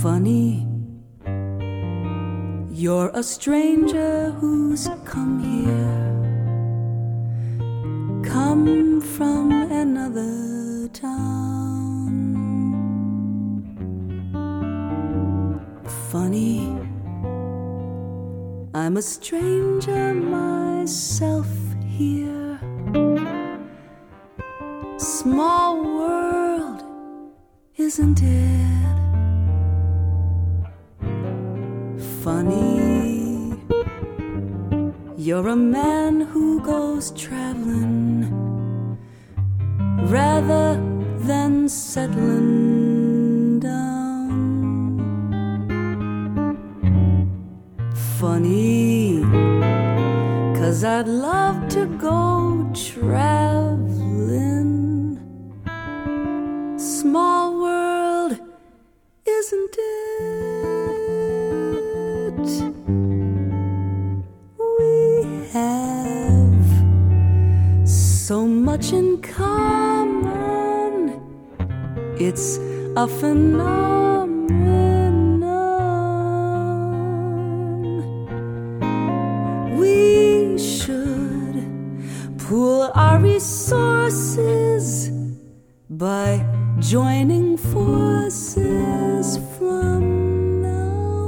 Funny, you're a stranger who's come here, come from another town. Funny, I'm a stranger myself here. Small world, isn't it? Funny, you're a man who goes traveling rather than settling down. Funny, 'cause I'd love to go traveling. Small world, isn't it? We have so much in common. It's a phenomenon. We should pool our resources by joining forces from now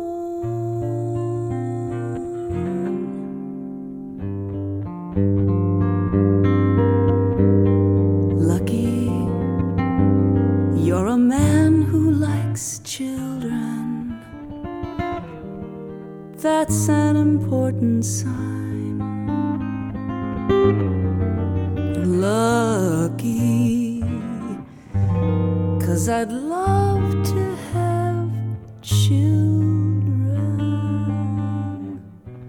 on. Lucky, you're a man who likes children. That's an important sign. Lucky, 'cause I'd love to have children.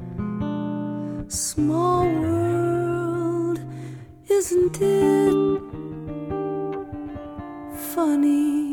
Small world, isn't it funny?